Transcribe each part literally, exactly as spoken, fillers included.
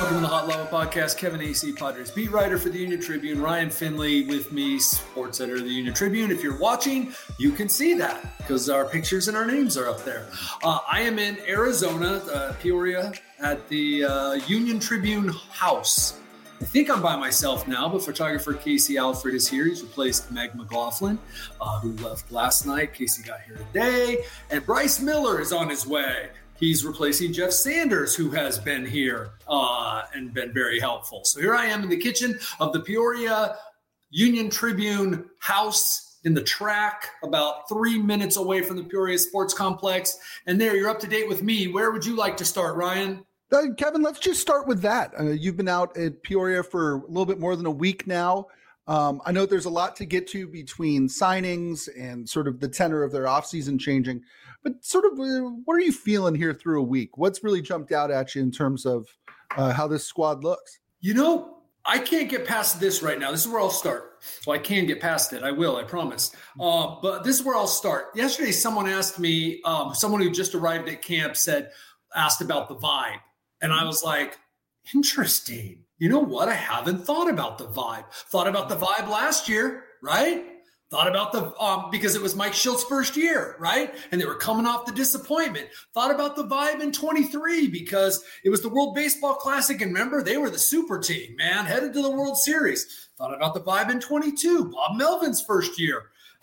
Welcome to the Hot Lava Podcast. Kevin A C, Padres beat writer for the Union Tribune. Ryan Finley with me, sports editor of the Union Tribune. If you're watching, you can see that because our pictures and our names are up there. Uh, I am in Arizona, uh, Peoria, at the uh, Union Tribune house. I think I'm by myself now, but photographer Casey Alfred is here. He's replaced Meg McLaughlin, uh, who left last night. Casey got here today. And Bryce Miller is on his way. He's replacing Jeff Sanders, who has been here uh, and been very helpful. So here I am in the kitchen of the Peoria Union Tribune house in the track, about three minutes away from the Peoria Sports Complex. And there, you're up to date with me. Where would you like to start, Ryan? Uh, Kevin, let's just start with that. Uh, you've been out at Peoria for a little bit more than a week now. Um, I know there's a lot to get to between signings and sort of the tenor of their offseason changing, but sort of uh, what are you feeling here through a week? What's really jumped out at you in terms of uh, how this squad looks? You know, I can't get past this right now. This is where I'll start. So I can get past it. I will, I promise. Uh, but this is where I'll start. Yesterday, someone asked me, um, someone who just arrived at camp said, asked about the vibe. And I was like, interesting. You know what? I haven't thought about the vibe. Thought about the vibe last year, right? Thought about the, um, because it was Mike Schilt's first year, right? And they were coming off the disappointment. Thought about the vibe in twenty-three because it was the World Baseball Classic. And remember, they were the super team, man, headed to the World Series. Thought about the vibe in twenty-two, Bob Melvin's first year.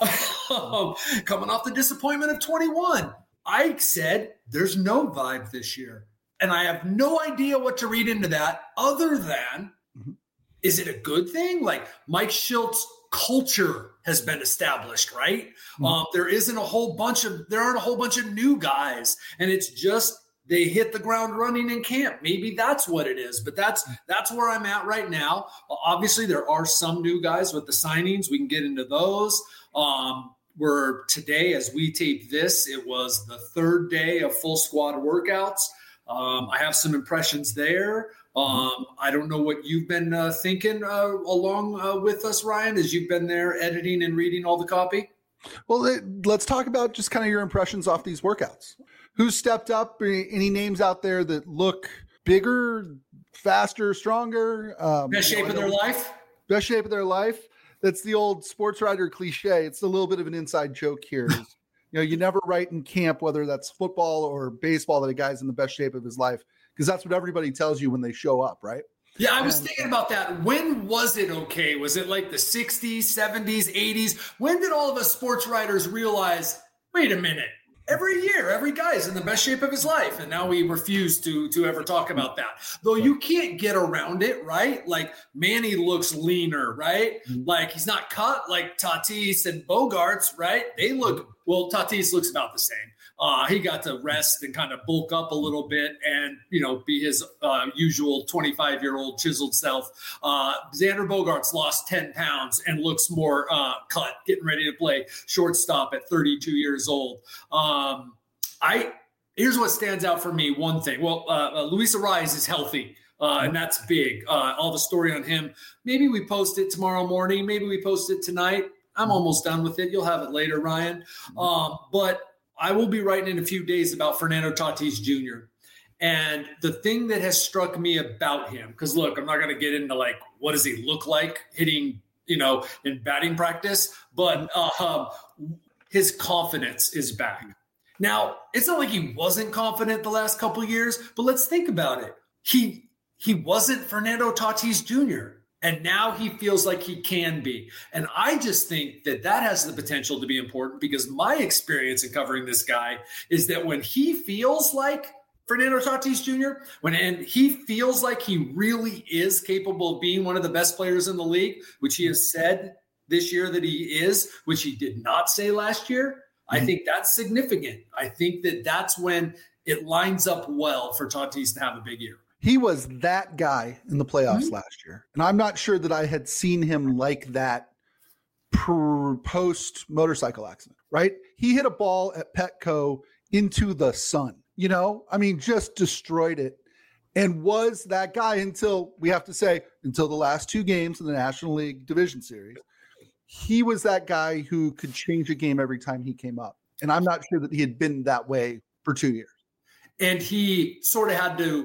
Coming off the disappointment of twenty-one. I said, there's no vibe this year. And I have no idea what to read into that other than, mm-hmm. is it a good thing? Like Mike Schilt's culture has been established, right? Mm-hmm. Um, there isn't a whole bunch of, there aren't a whole bunch of new guys. And it's just, they hit the ground running in camp. Maybe that's what it is, but that's, that's where I'm at right now. Obviously there are some new guys with the signings. We can get into those. Um, we're today, as we tape this, it was the third day of full squad workouts. Um, I have some impressions there. Um, I don't know what you've been uh, thinking uh, along uh, with us, Ryan, as you've been there editing and reading all the copy. Well, let's talk about just kind of your impressions off these workouts. Who stepped up? Any names out there that look bigger, faster, stronger? Um, best shape of their life? Best shape of their life. That's the old sports writer cliche. It's a little bit of an inside joke here. You know, you never write in camp, whether that's football or baseball, that a guy's in the best shape of his life, because that's what everybody tells you when they show up, right? Yeah, I was and, thinking about that. When was it okay? Was it like the sixties, seventies, eighties? When did all of us sports writers realize, wait a minute, every year, every guy is in the best shape of his life. And now we refuse to, to ever talk about that. Though you can't get around it, right? Like Manny looks leaner, right? Mm-hmm. Like he's not cut like Tatis and Bogarts, right? They look, well, Tatis looks about the same. Uh, he got to rest and kind of bulk up a little bit and, you know, be his uh, usual twenty-five-year-old chiseled self. Uh, Xander Bogaerts lost ten pounds and looks more uh, cut, getting ready to play shortstop at thirty-two years old. Um, I here's what stands out for me. One thing. Well, uh, uh, Luis Arraez is healthy. Uh, and that's big. Uh, all the story on him. Maybe we post it tomorrow morning. Maybe we post it tonight. I'm almost done with it. You'll have it later, Ryan. Um, but I will be writing in a few days about Fernando Tatis Junior And the thing that has struck me about him, because look, I'm not going to get into like, what does he look like hitting, you know, in batting practice, but uh, um, his confidence is back. Now, it's not like he wasn't confident the last couple of years, but let's think about it. He, he wasn't Fernando Tatis Junior And now he feels like he can be. And I just think that that has the potential to be important because my experience in covering this guy is that when he feels like Fernando Tatis Junior, when and he feels like he really is capable of being one of the best players in the league, which he has said this year that he is, which he did not say last year, mm-hmm. I think that's significant. I think that that's when it lines up well for Tatis to have a big year. He was that guy in the playoffs mm-hmm. last year. And I'm not sure that I had seen him like that per post motorcycle accident, right? He hit a ball at Petco into the sun, you know, I mean, just destroyed it and was that guy until we have to say until the last two games in the National League Division Series. He was that guy who could change a game every time he came up. And I'm not sure that he had been that way for two years. And he sort of had to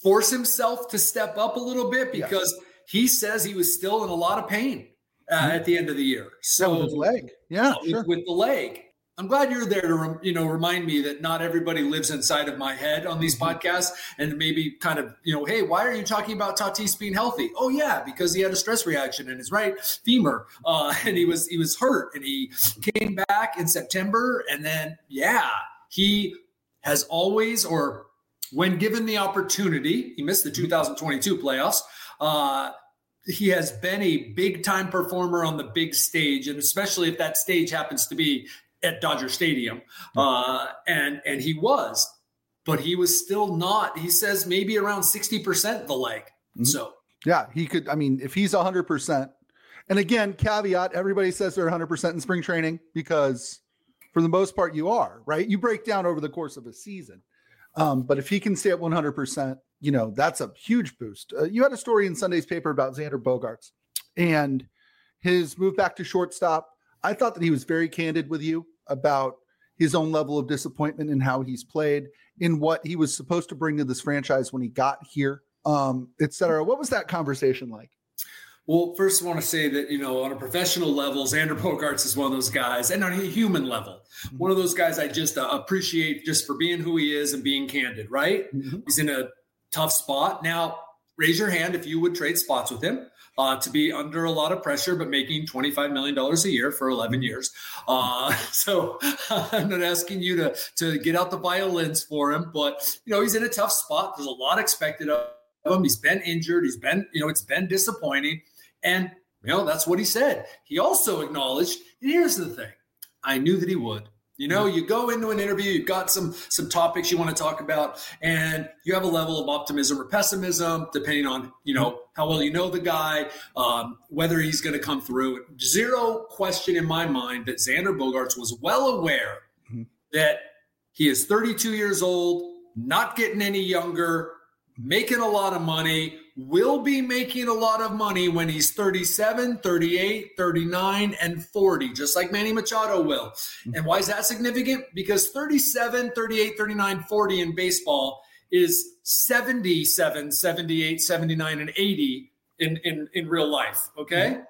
force himself to step up a little bit because yes. he says he was still in a lot of pain uh, mm-hmm. at the end of the year. So yeah, with his leg. Yeah, uh, sure. with, with the leg. I'm glad you're there to, you know, remind me that not everybody lives inside of my head on these mm-hmm. podcasts, and maybe kind of, you know, hey, why are you talking about Tatis being healthy? Oh yeah, because he had a stress reaction in his right femur, uh, and he was he was hurt, and he came back in September, and then yeah, he has always, or when given the opportunity, he missed the two thousand twenty-two playoffs. Uh, he has been a big time performer on the big stage, and especially if that stage happens to be at Dodger Stadium. Uh, and, and he was, but he was still not, he says maybe around sixty percent the leg. Mm-hmm. So yeah, he could, I mean, if he's a hundred percent, and again, caveat, everybody says they're a hundred percent in spring training because for the most part you are, right? You break down over the course of a season. Um, but if he can stay at one hundred percent, you know, that's a huge boost. Uh, you had a story in Sunday's paper about Xander Bogaerts and his move back to shortstop. I thought that he was very candid with you about his own level of disappointment in how he's played, in what he was supposed to bring to this franchise when he got here, um, et cetera. What was that conversation like? Well, first I want to say that, you know, on a professional level, Xander Bogaerts is one of those guys, and on a human level, mm-hmm. one of those guys I just uh, appreciate just for being who he is and being candid, right? Mm-hmm. He's in a tough spot. Now, raise your hand if you would trade spots with him. Uh, to be under a lot of pressure, but making twenty-five million dollars a year for eleven years. Uh, so I'm not asking you to, to get out the violins for him, but, you know, he's in a tough spot. There's a lot expected of him. He's been injured. He's been, you know, it's been disappointing. And, you know, that's what he said. He also acknowledged, and here's the thing, I knew that he would. You know, you go into an interview, you've got some some topics you want to talk about, and you have a level of optimism or pessimism, depending on, you know, how well you know the guy, um, whether he's going to come through. Zero question in my mind that Xander Bogaerts was well aware mm-hmm. that he is thirty-two years old, not getting any younger, making a lot of money, will be making a lot of money when he's thirty-seven, thirty-eight, thirty-nine, and forty, just like Manny Machado will. Mm-hmm. And why is that significant? Because thirty-seven, thirty-eight, thirty-nine, forty in baseball is seventy-seven, seventy-eight, seventy-nine, and eighty in, in, in real life, okay? Mm-hmm.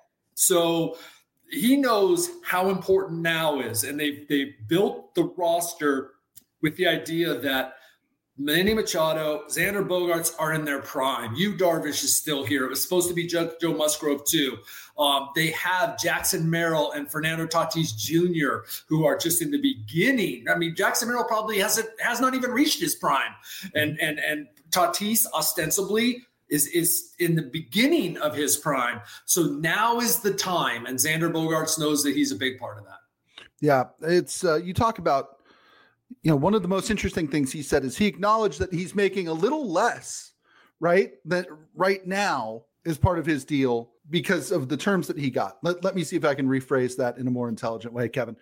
So he knows how important now is, and they've, they've built the roster with the idea that Manny Machado, Xander Bogaerts are in their prime. Yu Darvish is still here. It was supposed to be Joe, Joe Musgrove too. Um, they have Jackson Merrill and Fernando Tatis Junior, who are just in the beginning. I mean, Jackson Merrill probably hasn't has not even reached his prime, and and and Tatis ostensibly is is in the beginning of his prime. So now is the time, and Xander Bogaerts knows that he's a big part of that. Yeah, it's uh, you talk about. You know, one of the most interesting things he said is he acknowledged that he's making a little less, right, that right now is part of his deal because of the terms that he got. Let, let me see if I can rephrase that in a more intelligent way, Kevin.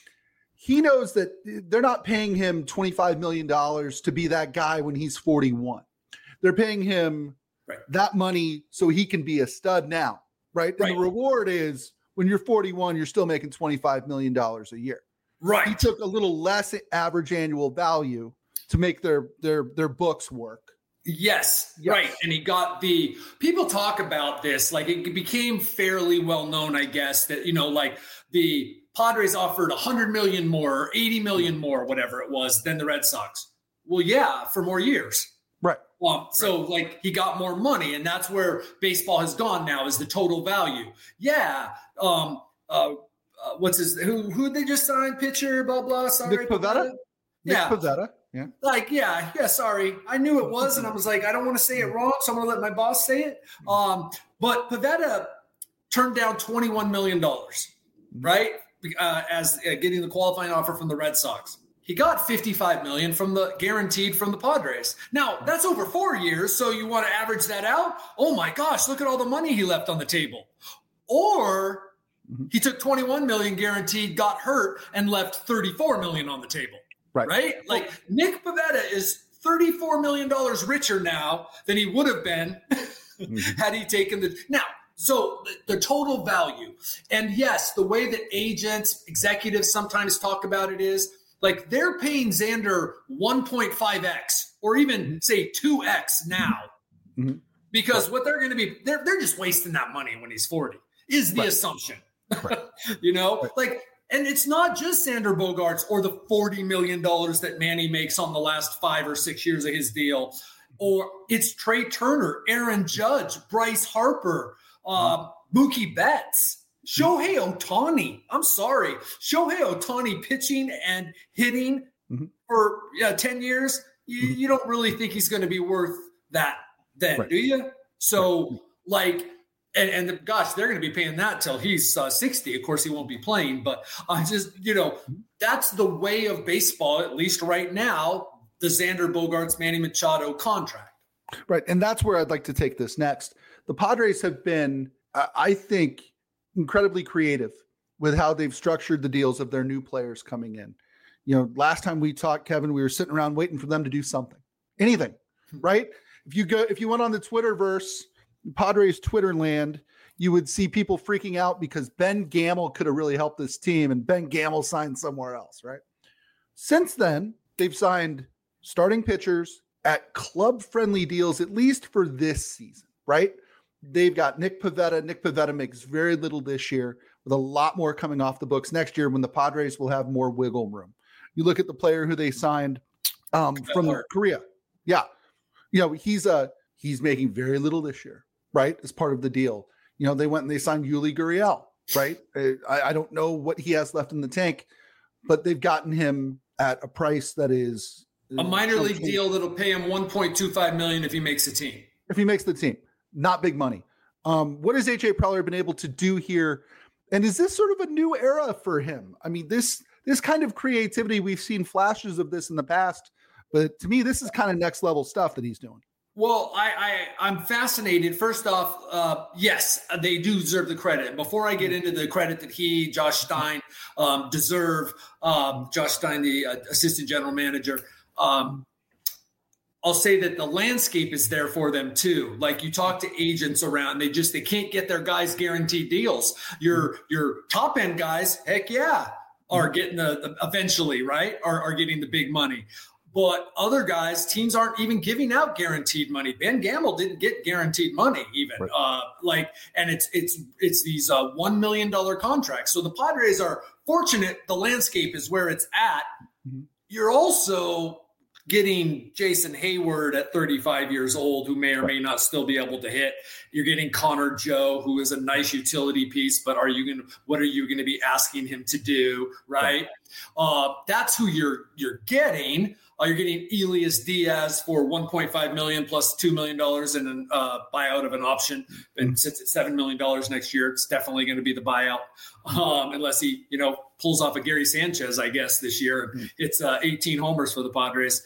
He knows that they're not paying him twenty-five million dollars to be that guy when he's forty-one. They're paying him right. that money so he can be a stud now, right? And right. the reward is when you're forty-one, you're still making twenty-five million dollars a year. Right. He took a little less average annual value to make their their their books work. Yes, yes, right. And he got the people talk about this like it became fairly well known, I guess, that, you know, like the Padres offered one hundred million more or eighty million more, whatever it was, than the Red Sox. Well, yeah, for more years. Right. Um, so right. like he got more money, and that's where baseball has gone now is the total value. Yeah. Um, uh, Uh, what's his who who they just signed pitcher blah blah sorry Nick Pivetta? yeah Nick Pivetta. Yeah like yeah yeah sorry I knew it was, and I was like I don't want to say it wrong, so I'm gonna let my boss say it. Um but Pivetta turned down twenty-one million dollars, right, uh, as uh, getting the qualifying offer from the Red Sox. He got fifty-five million dollars from the guaranteed from the Padres. Now that's over four years, so you want to average that out. Oh my gosh, look at all the money he left on the table. Or he took twenty-one million guaranteed, got hurt, and left thirty-four million on the table. Right. Right? Like Nick Pivetta is thirty-four million dollars richer now than he would have been mm-hmm. had he taken the now. So the, the total value. And yes, the way that agents, executives sometimes talk about it is Like they're paying Xander one point five x or even say two x now mm-hmm. because right. what they're going to be, they're, they're just wasting that money when he's forty is the right. assumption, right. you know, right. like, and it's not just Xander Bogaerts or the forty million dollars that Manny makes on the last five or six years of his deal, or it's Trey Turner, Aaron Judge, Bryce Harper, uh, Mookie Betts, Shohei Ohtani. I'm sorry. Shohei Ohtani pitching and hitting mm-hmm. for yeah, ten years. You, mm-hmm. you don't really think he's going to be worth that then, right. do you? So, right. like, and, and the, gosh, they're going to be paying that till he's uh, sixty. Of course, he won't be playing. But I uh, just, you know, that's the way of baseball, at least right now, the Xander Bogaerts, Manny Machado contract. Right. And that's where I'd like to take this next. The Padres have been, uh, I think, incredibly creative with how they've structured the deals of their new players coming in. You know, last time we talked, Kevin, we were sitting around waiting for them to do something, anything, right? If you go, if you went on the Twitterverse, Padres Twitter land, you would see people freaking out because Ben Gamel could have really helped this team and Ben Gamel signed somewhere else, right? Since then, they've signed starting pitchers at club-friendly deals, at least for this season, right? They've got Nick Pivetta. Nick Pivetta makes very little this year, with a lot more coming off the books next year when the Padres will have more wiggle room. You look at the player who they signed um, from Korea. Yeah. You know, he's a, he's making very little this year, right? As part of the deal. You know, they went and they signed Yuli Gurriel, right? I, I don't know what he has left in the tank, but they've gotten him at a price that is a minor league deal that'll pay him one point two five million dollars if he makes the team. If he makes the team. Not big money. Um, what has A J Preller been able to do here? And is this sort of a new era for him? I mean, this this kind of creativity, we've seen flashes of this in the past, but to me, this is kind of next level stuff that he's doing. Well, I, I, I'm fascinated. First off, uh, yes, they do deserve the credit. Before I get into the credit that he, Josh Stein, um, deserve, um, Josh Stein, the uh, assistant general manager, um, I'll say that the landscape is there for them too. Like you talk to agents around, they just, they can't get their guys guaranteed deals. Your, your top end guys, heck yeah, are getting the, the eventually, right? Are, are getting the big money. But other guys, teams aren't even giving out guaranteed money. Ben Gamel didn't get guaranteed money even. Right. Uh, like, and it's, it's, it's these uh, one million dollars contracts. So the Padres are fortunate. The landscape is where it's at. Mm-hmm. You're also getting Jason Hayward at thirty-five years old, who may or may not still be able to hit. You're getting Connor Joe, who is a nice utility piece, but are you going to, what are you going to be asking him to do? Right. Uh, that's who you're, you're getting. Uh, you're getting Elias Diaz for one point five million dollars plus two million dollars in a uh, buyout of an option. And since it's seven million dollars next year, it's definitely going to be the buyout. Um, unless he, you know, pulls off a Gary Sanchez, I guess, this year. It's uh, eighteen homers for the Padres.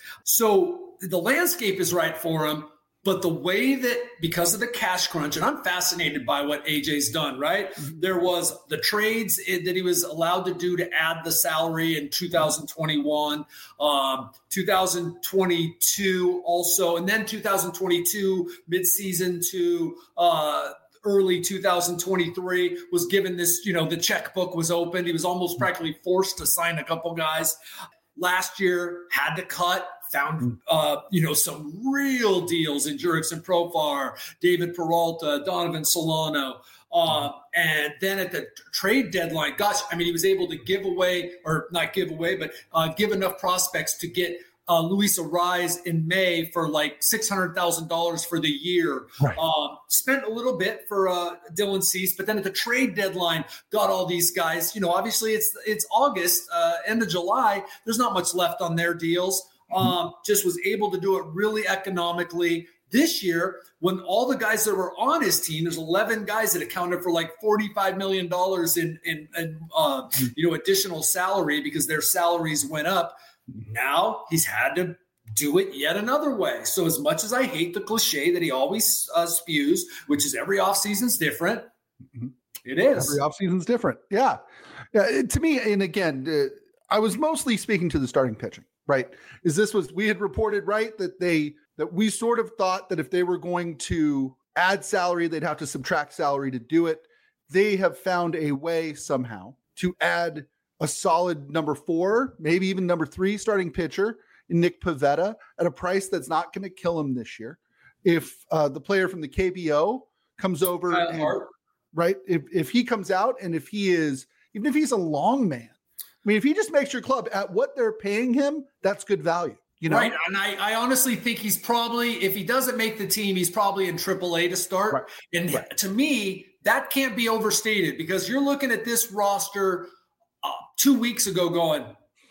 So the landscape is right for him. But the way that, because of the cash crunch, and I'm fascinated by what A J's done, right? Mm-hmm. There was the trades that he was allowed to do to add the salary in two thousand twenty-one, um, two thousand twenty-two also, and then two thousand twenty-two midseason to uh, early two thousand twenty-three was given this, you know, the checkbook was open. He was almost practically forced to sign a couple guys. Last year, had to cut. Found, uh, you know, some real deals in Jurickson Profar, David Peralta, Donovan Solano. Uh, and then at the trade deadline, gosh, I mean, he was able to give away, or not give away, but uh, give enough prospects to get uh, Luis Arraez in May for like six hundred thousand dollars for the year. Right. Um, spent a little bit for uh, Dylan Cease, but then at the trade deadline, got all these guys. You know, obviously it's it's August, uh, end of July. There's not much left on their deals. Um, just was able to do it really economically. This year, when all the guys that were on his team, there's eleven guys that accounted for like forty-five million dollars in, in, in uh, you know, additional salary because their salaries went up. Now he's had to do it yet another way. So as much as I hate the cliche that he always uh, spews, which is every offseason's different, mm-hmm. It is. Every offseason's different. Yeah. Yeah. To me, and again, uh, I was mostly speaking to the starting pitching. Right. Is this was we had reported, right, that they that we sort of thought that if they were going to add salary, they'd have to subtract salary to do it. They have found a way somehow to add a solid number four, maybe even number three starting pitcher in Nick Pivetta at a price that's not going to kill him this year. If uh, the player from the K B O comes over, and, right? If if he comes out and if he is, even if he's a long man, I mean, if he just makes your club at what they're paying him, that's good value. You know? Right. And I, I honestly think he's probably, if he doesn't make the team, he's probably in triple A to start. Right. And right. to me, that can't be overstated because you're looking at this roster uh, two weeks ago going,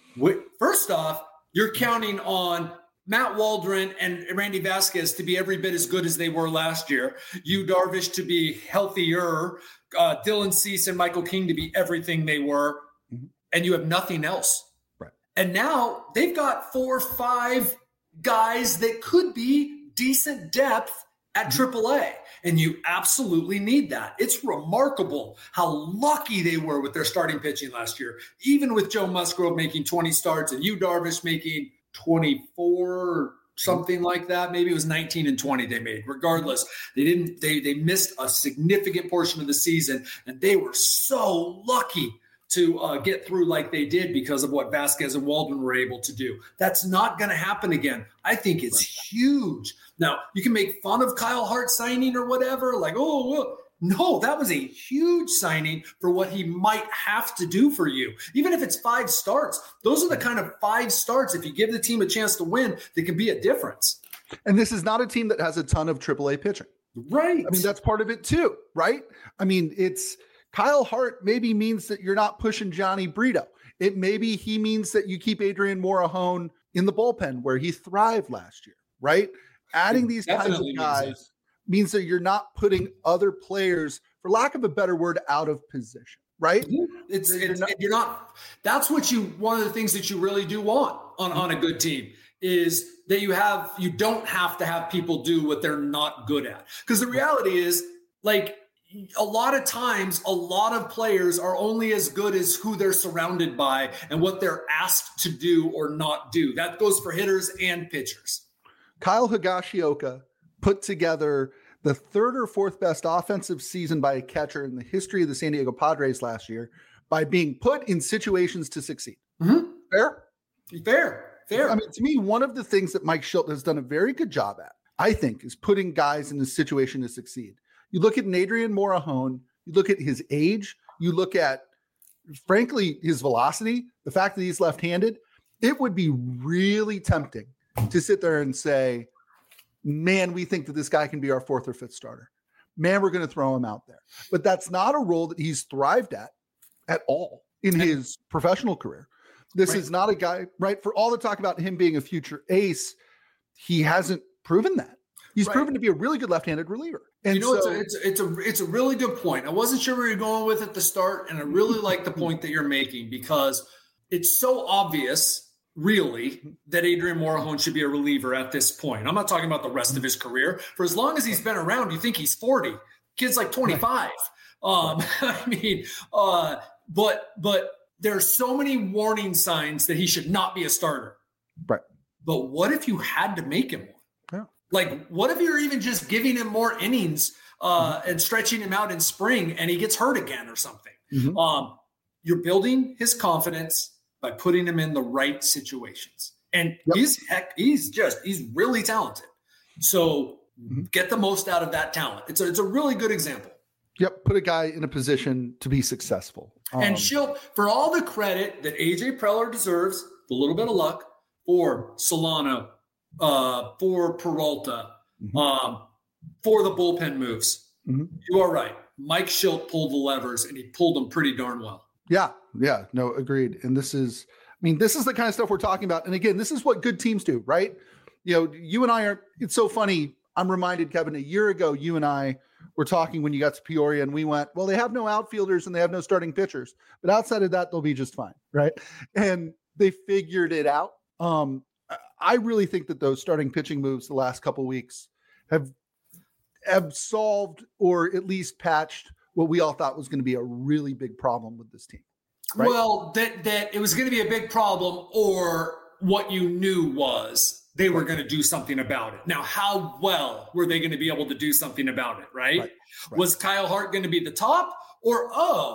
first off, you're counting on Matt Waldron and Randy Vasquez to be every bit as good as they were last year. Yu Darvish to be healthier, uh, Dylan Cease and Michael King to be everything they were. Mm-hmm. And you have nothing else. And now they've got four or five guys that could be decent depth at triple A. And you absolutely need that. It's remarkable how lucky they were with their starting pitching last year, even with Joe Musgrove making twenty starts and Yu Darvish making twenty-four or something like that. Maybe it was nineteen and twenty they made. Regardless, they didn't, they, they missed a significant portion of the season, and they were so lucky to uh, get through like they did because of what Vasquez and Waldron were able to do. That's not going to happen again. I think it's huge. Now, you can make fun of Kyle Hart signing or whatever, like, oh, well, no, that was a huge signing for what he might have to do for you. Even if it's five starts, those are the kind of five starts, if you give the team a chance to win, that can be a difference. And this is not a team that has a ton of triple A pitching. Right. I mean, that's part of it too, right? I mean, it's – Kyle Hart maybe means that you're not pushing Johnny Brito. It maybe he means that you keep Adrian Morejon in the bullpen where he thrived last year, right? Adding these kinds of guys means, means that you're not putting other players, for lack of a better word, out of position, right? It's, it's you're, not, you're not. That's what you. One of the things that you really do want on, on a good team is that you have. You don't have to have people do what they're not good at, because the reality is, like, a lot of times, a lot of players are only as good as who they're surrounded by and what they're asked to do or not do. That goes for hitters and pitchers. Kyle Higashioka put together the third or fourth best offensive season by a catcher in the history of the San Diego Padres last year by being put in situations to succeed. Mm-hmm. Fair? Fair. Fair. I mean, to me, one of the things that Mike Shildt has done a very good job at, I think, is putting guys in the situation to succeed. You look at an Adrian Morejon, you look at his age, you look at, frankly, his velocity, the fact that he's left-handed, it would be really tempting to sit there and say, man, we think that this guy can be our fourth or fifth starter. Man, we're going to throw him out there. But that's not a role that he's thrived at at all in his professional career. This right. is not a guy, right? For all the talk about him being a future ace, he hasn't proven that. He's right. proven to be a really good left-handed reliever. And you know, so, it's, a, it's, a, it's, a, it's a really good point. I wasn't sure where you're going with at the start, and I really like the point that you're making because it's so obvious, really, that Adrian Morejon should be a reliever at this point. I'm not talking about the rest of his career. For as long as he's been around, you think he's forty. Kid's like twenty-five. Right. Um, I mean, uh, but but there are so many warning signs that he should not be a starter. Right. But what if you had to make him one? Like, what if you're even just giving him more innings uh, and stretching him out in spring and he gets hurt again or something? Mm-hmm. Um, you're building his confidence by putting him in the right situations. And yep. he's heck, he's just, he's really talented. So mm-hmm. get the most out of that talent. It's a, it's a really good example. Yep. Put a guy in a position to be successful. Um, and Shildt, for all the credit that A J Preller deserves, a little bit of luck, for Solano, uh, for Peralta, mm-hmm. um, for the bullpen moves. Mm-hmm. You are right. Mike Shildt pulled the levers, and he pulled them pretty darn well. Yeah, yeah, no, agreed. And this is, I mean, this is the kind of stuff we're talking about. And again, this is what good teams do, right? You know, you and I are, it's so funny. I'm reminded, Kevin, a year ago, you and I were talking when you got to Peoria, and we went, well, they have no outfielders and they have no starting pitchers. But outside of that, they'll be just fine, right? And they figured it out. Um, I really think that those starting pitching moves the last couple of weeks have, have solved or at least patched what we all thought was going to be a really big problem with this team. Right? Well, that that it was going to be a big problem, or what you knew was they were going to do something about it. Now, how well were they going to be able to do something about it, right? right, right. Was Kyle Hart going to be the top, or, oh,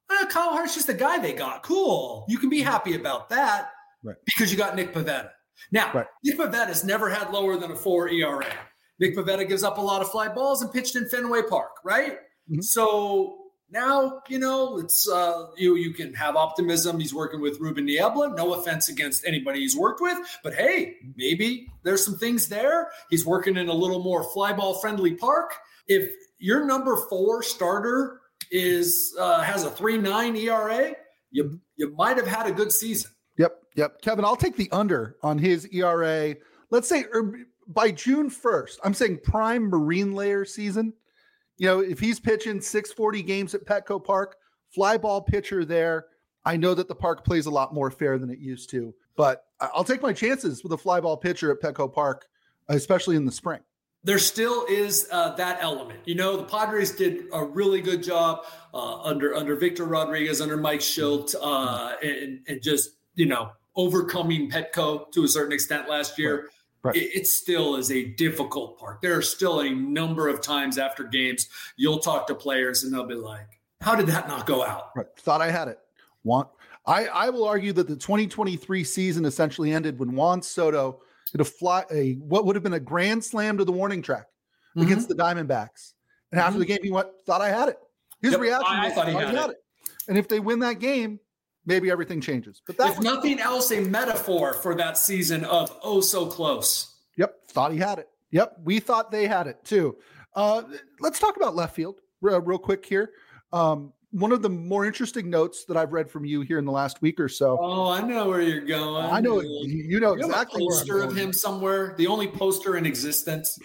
eh, Kyle Hart's just a guy they got. Cool. You can be happy about that right. because you got Nick Pivetta. Now, right. Nick Pavetta's never had lower than a four E R A. Nick Pivetta gives up a lot of fly balls and pitched in Fenway Park, right? Mm-hmm. So now, you know, it's uh, you you can have optimism. He's working with Ruben Niebla. No offense against anybody he's worked with, but hey, maybe there's some things there. He's working in a little more fly ball friendly park. If your number four starter is uh, has a three point nine E R A, you you might have had a good season. Yep, yep. Kevin, I'll take the under on his E R A. Let's say er, by June first, I'm saying prime Marine Layer season. You know, if he's pitching six forty games at Petco Park, fly ball pitcher there, I know that the park plays a lot more fair than it used to, but I'll take my chances with a fly ball pitcher at Petco Park, especially in the spring. There still is uh, that element. You know, the Padres did a really good job uh, under under Victor Rodriguez, under Mike Schilt, uh, and, and just, you know, overcoming Petco to a certain extent last year. Right. Right. It, it still is a difficult park. There are still a number of times after games you'll talk to players and they'll be like, how did that not go out? Right. Thought I had it. Want I, I will argue that the twenty twenty-three season essentially ended when Juan Soto hit a fly, a what would have been a grand slam to the warning track mm-hmm. against the Diamondbacks. And mm-hmm. after the game, he went, thought I had it. His yep, reaction I, was, I thought he had, had it. it. And if they win that game, maybe everything changes. But that if was, nothing else, a metaphor for that season of oh so close. Yep, thought he had it. Yep, we thought they had it too. Uh, let's talk about left field real, real quick here. Um, one of the more interesting notes that I've read from you here in the last week or so. Oh, I know where you're going. I know you know you exactly. Have a poster of him somewhere. The only poster in existence.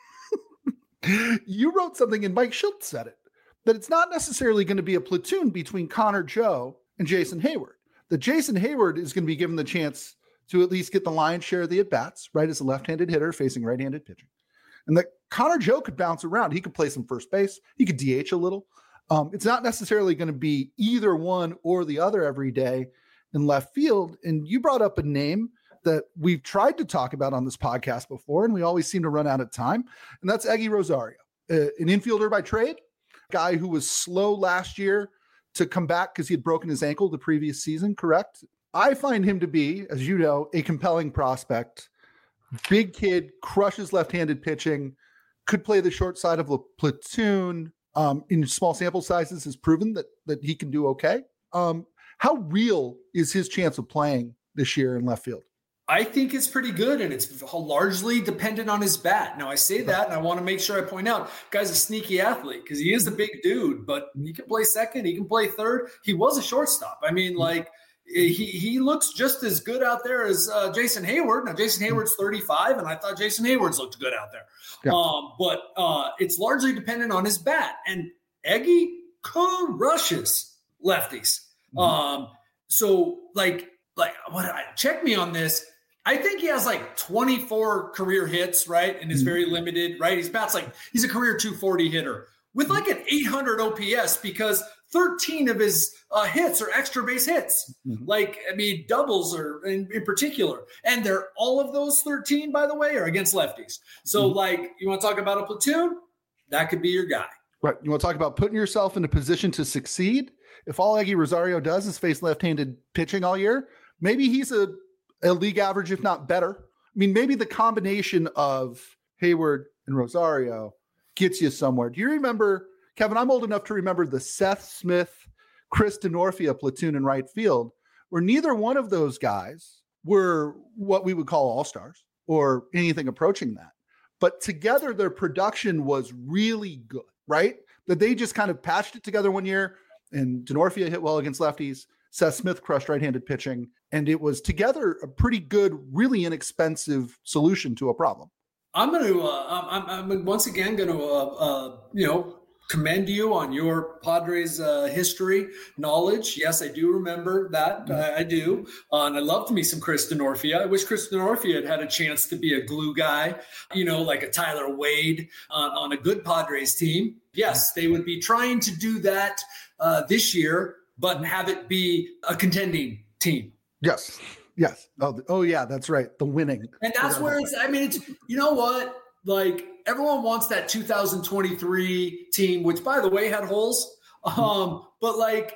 You wrote something, and Mike Schilt said it, that it's not necessarily going to be a platoon between Connor Joe and Jason Hayward. That Jason Hayward is going to be given the chance to at least get the lion's share of the at-bats, right, as a left-handed hitter facing right-handed pitching. And that Connor Joe could bounce around. He could play some first base. He could D H a little. Um, it's not necessarily going to be either one or the other every day in left field. And you brought up a name that we've tried to talk about on this podcast before, and we always seem to run out of time. And that's Eggy Rosario, uh, an infielder by trade, guy who was slow last year to come back because he had broken his ankle the previous season, correct? I find him to be, as you know, a compelling prospect. Big kid, crushes left-handed pitching, could play the short side of a platoon. Um, in small sample sizes has proven that that he can do okay. Um, how real is his chance of playing this year in left field? I think it's pretty good, and it's largely dependent on his bat. Now, I say that, and I want to make sure I point out, guy's a sneaky athlete because he is a big dude, but he can play second, he can play third. He was a shortstop. I mean, like, he he looks just as good out there as uh, Jason Hayward. Now, Jason Hayward's thirty-five, and I thought Jason Hayward's looked good out there. Yeah. Um, but uh, it's largely dependent on his bat. And Eggy crushes lefties. Mm-hmm. Um, so, like, like what? I, check me on this. I think he has like twenty-four career hits, right? And is mm-hmm. very limited, right? His bat's like, he's a career two forty hitter with like an eight hundred O P S because thirteen of his uh, hits are extra base hits. Mm-hmm. Like, I mean, doubles are in, in particular. And they're all of those thirteen, by the way, are against lefties. So mm-hmm. like, you want to talk about a platoon? That could be your guy. Right. You want to talk about putting yourself in a position to succeed? If all Eggy Rosario does is face left-handed pitching all year, maybe he's a, a league average, if not better. I mean, maybe the combination of Hayward and Rosario gets you somewhere. Do you remember, Kevin, I'm old enough to remember the Seth Smith, Chris Denorfia platoon in right field, where neither one of those guys were what we would call all-stars or anything approaching that. But together, their production was really good, right? That they just kind of patched it together one year, and Denorfia hit well against lefties. Seth Smith crushed right-handed pitching, and it was together a pretty good, really inexpensive solution to a problem. I'm going to, uh, I'm, I'm once again going to, uh, uh, you know, commend you on your Padres uh, history knowledge. Yes, I do remember that. Mm-hmm. I, I do. Uh, and I loved me some Chris Denorfia. I wish Chris Denorfia had had a chance to be a glue guy, you know, like a Tyler Wade on, on a good Padres team. Yes, they would be trying to do that uh, this year, but have it be a contending team. Yes. Yes. Oh, oh yeah, that's right. The winning. And that's where it's, I mean, it's, you know what? Like, everyone wants that two thousand twenty-three team, which, by the way, had holes. Um, but, like,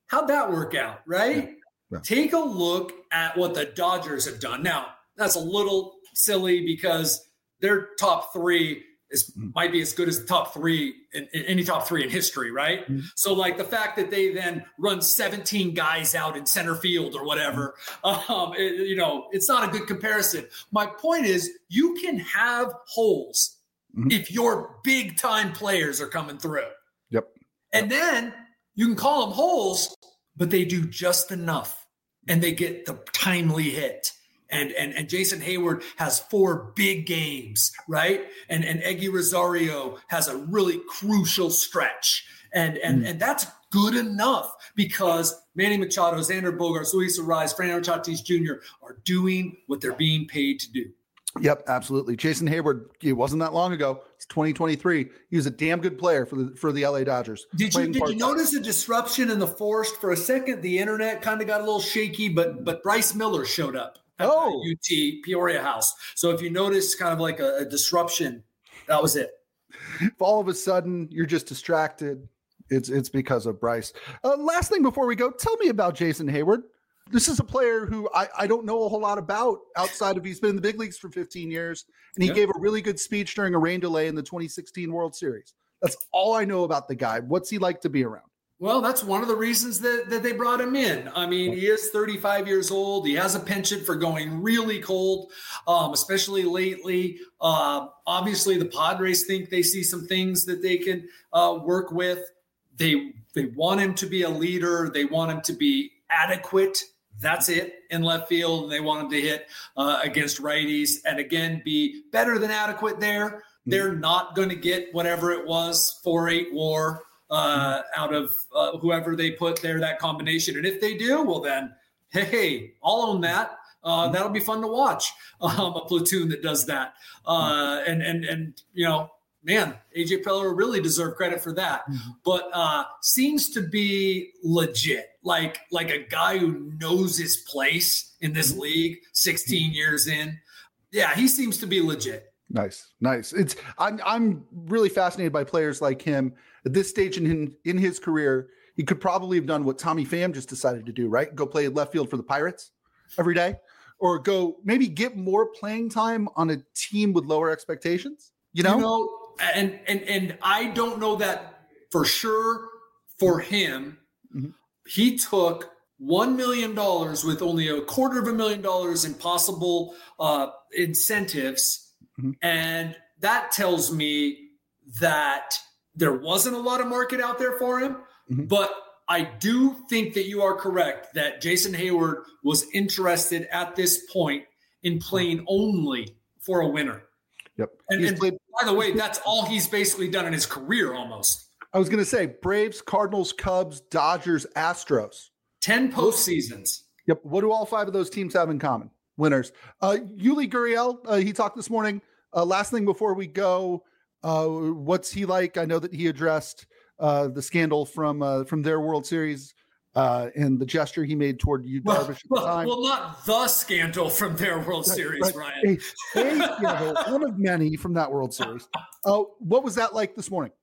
how'd that work out, right? Yeah. Yeah. Take a look at what the Dodgers have done. Now, that's a little silly because their top three is mm. might be as good as the top three in, in any top three in history, right? Mm. So, like the fact that they then run seventeen guys out in center field or whatever, mm. um, it, you know, it's not a good comparison. My point is, you can have holes mm. if your big time players are coming through. Yep. And yep. then you can call them holes, but they do just enough and they get the timely hit. And, and and Jason Heyward has four big games, right? And and Eggy Rosario has a really crucial stretch. And and mm. and that's good enough because Manny Machado, Xander Bogaerts, Luis Arraez, Fernando Tatis Junior are doing what they're being paid to do. Yep, absolutely. Jason Heyward, it wasn't that long ago. It's twenty twenty-three. He was a damn good player for the for the L A Dodgers. Did you did you notice a disruption in the forest for a second? The internet kind of got a little shaky, but but Bryce Miller showed up at oh. the U T Peoria house. So if you notice kind of like a, a disruption, that was it. If all of a sudden you're just distracted, it's it's because of Bryce. Uh, last thing before we go, tell me about Jason Heyward. This is a player who I, I don't know a whole lot about outside of he's been in the big leagues for fifteen years, and he yeah. gave a really good speech during a rain delay in the twenty sixteen World Series. That's all I know about the guy. What's he like to be around? Well, that's one of the reasons that, that they brought him in. I mean, he is thirty-five years old. He has a penchant for going really cold, um, especially lately. Uh, obviously, the Padres think they see some things that they can uh, work with. They they want him to be a leader. They want him to be adequate. That's it in left field. And they want him to hit uh, against righties and, again, be better than adequate there. Mm-hmm. They're not going to get whatever it was, four eight war uh, mm-hmm. out of uh, whoever they put there, that combination. And if they do, well, then, hey, I'll own that. Uh, mm-hmm. That'll be fun to watch, um, a platoon that does that. Uh, and, and, and you know, man, A J Preller really deserved credit for that, mm-hmm. but uh, seems to be legit, like like a guy who knows his place in this mm-hmm. league. sixteen mm-hmm. years in, yeah, he seems to be legit. Nice, nice. It's I'm I'm really fascinated by players like him at this stage in in his career. He could probably have done what Tommy Pham just decided to do, right? Go play left field for the Pirates every day, or go maybe get more playing time on a team with lower expectations. You know. You know And and and I don't know that for sure for him. Mm-hmm. He took one million dollars with only a quarter of a million dollars in possible uh, incentives. Mm-hmm. And that tells me that there wasn't a lot of market out there for him. Mm-hmm. But I do think that you are correct that Jason Heyward was interested at this point in playing only for a winner. Yep. And, and played, by the way, that's all he's basically done in his career almost. I was going to say Braves, Cardinals, Cubs, Dodgers, Astros. ten postseasons. Yep. What do all five of those teams have in common? Winners. Uh, Yuli Gurriel, uh, he talked this morning. Uh, last thing before we go, uh, what's he like? I know that he addressed uh, the scandal from uh, from their World Series uh, and the gesture he made toward Yu well, Darvish at well, the time. Well, not the scandal from their World right, Series, right. Ryan. A, a scandal, one of many from that World Series. Uh, what was that like this morning?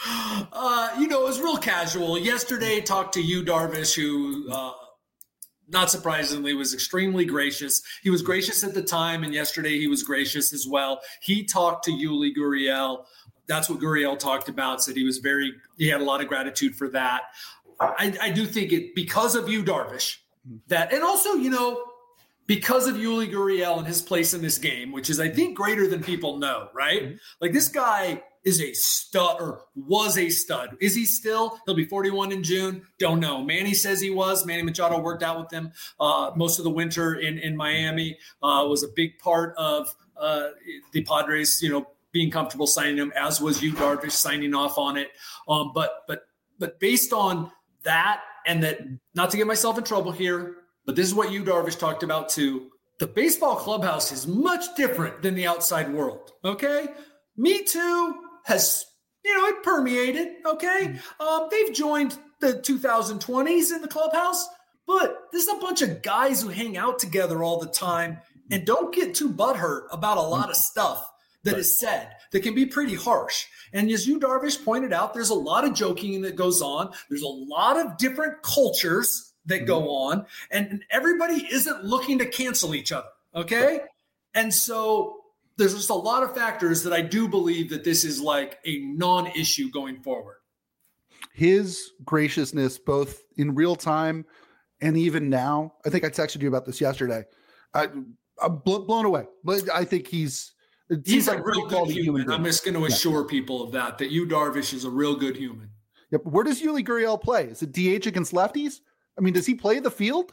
Uh, you know, it was real casual. Yesterday, talked to Yu Darvish, who, uh, not surprisingly, was extremely gracious. He was gracious at the time, and yesterday he was gracious as well. He talked to Yuli Gurriel. That's what Gurriel talked about, said he was very, he had a lot of gratitude for that. I, I do think it, because of Yu Darvish, that, and also, you know, because of Yuli Gurriel and his place in this game, which is, I think, greater than people know, right? Mm-hmm. Like, this guy is a stud, or was a stud. Is he still? He'll be forty-one in June. Don't know. Manny says he was. Manny Machado worked out with him uh, most of the winter in, in Miami. Uh, was a big part of uh, the Padres, you know, being comfortable signing him, as was Yu Darvish signing off on it. Um, but but but based on that, and that, not to get myself in trouble here, but this is what Yu Darvish talked about too. The baseball clubhouse is much different than the outside world. Okay, Me Too has, you know, it permeated. Okay, um, they've joined the two thousand twenties in the clubhouse, but there's a bunch of guys who hang out together all the time and don't get too butthurt about a lot of stuff. that right. is said that can be pretty harsh. And as you, Darvish, pointed out, there's a lot of joking that goes on. There's a lot of different cultures that mm-hmm. go on, and everybody isn't looking to cancel each other. Okay. Right. And so there's just a lot of factors that I do believe that this is like a non-issue going forward. His graciousness, both in real time and even now, I think I texted you about this yesterday. I, I'm blown away. But I think he's he's a real good human. human I'm just going to assure yeah. people of that, that Yu Darvish is a real good human. Yep. Where does Yuli Gurriel play? Is it D H against lefties? I mean, does he play the field?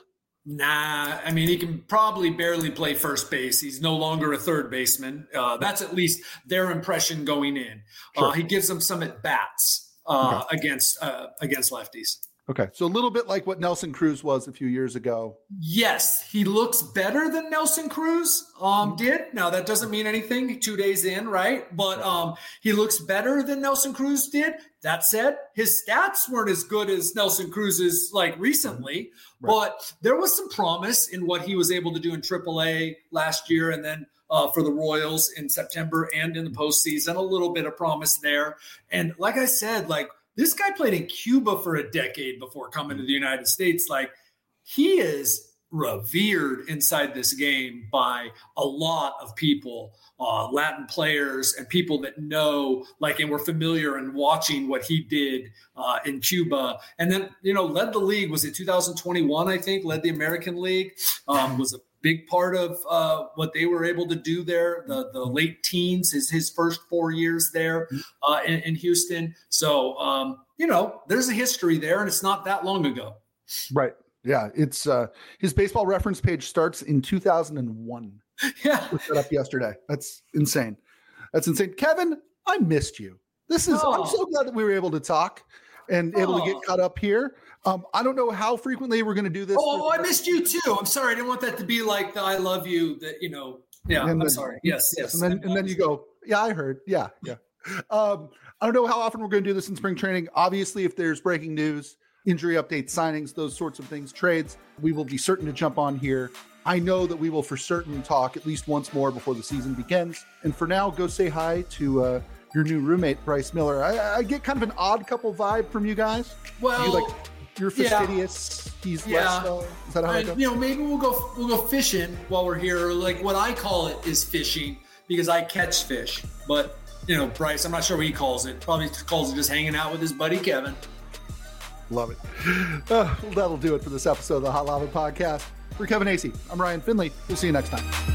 Nah, I mean, he can probably barely play first base. He's no longer a third baseman. Uh, that's at least their impression going in. Sure. Uh, he gives them some at bats uh, okay. against uh, against lefties. Okay, so a little bit like what Nelson Cruz was a few years ago. Yes, he looks better than Nelson Cruz um, did. Now, that doesn't mean anything two days in, right? But um, he looks better than Nelson Cruz did. That said, his stats weren't as good as Nelson Cruz's like recently, right. but there was some promise in what he was able to do in triple A last year and then uh, for the Royals in September and in the postseason, a little bit of promise there. And like I said, like, this guy played in Cuba for a decade before coming to the United States. Like, he is revered inside this game by a lot of people, uh, Latin players and people that know, like, and were familiar and watching what he did uh, in Cuba. And then, you know, led the league. Was it two thousand twenty-one, I think, led the American League, um, was a big part of uh, what they were able to do there. The the late teens is his first four years there uh, in, in Houston. So, um, you know, there's a history there, and it's not that long ago. Right. Yeah. It's uh, his Baseball Reference page starts in two thousand one. Yeah. Looked that up yesterday. That's insane. That's insane. Kevin, I missed you. This is, oh. I'm so glad that we were able to talk and able oh. to get caught up here. Um, I don't know how frequently we're going to do this. Oh, oh I missed you too. I'm sorry. I didn't want that to be like the I love you that, you know, yeah, and I'm then, sorry. Yes, yes. And then, and then you go, yeah, I heard. Yeah, yeah. Um, I don't know how often we're going to do this in spring training. Obviously, if there's breaking news, injury updates, signings, those sorts of things, trades, we will be certain to jump on here. I know that we will for certain talk at least once more before the season begins. And for now, go say hi to uh, your new roommate, Bryce Miller. I, I get kind of an odd couple vibe from you guys. Well, you like, you're fastidious. Yeah. He's yeah. less so. Is that how and, it goes? You know, maybe we'll go we'll go fishing while we're here. Like, what I call it is fishing because I catch fish. But you know, Bryce, I'm not sure what he calls it. Probably calls it just hanging out with his buddy Kevin. Love it. Uh, well, that'll do it for this episode of the Hot Lava Podcast. For Kevin Acee, I'm Ryan Finley. We'll see you next time.